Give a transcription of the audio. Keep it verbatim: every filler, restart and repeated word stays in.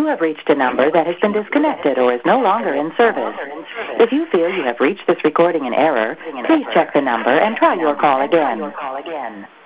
have reached a number that has been disconnected or is no longer in service. If you feel you have reached this recording in error, please check the number and try your call again.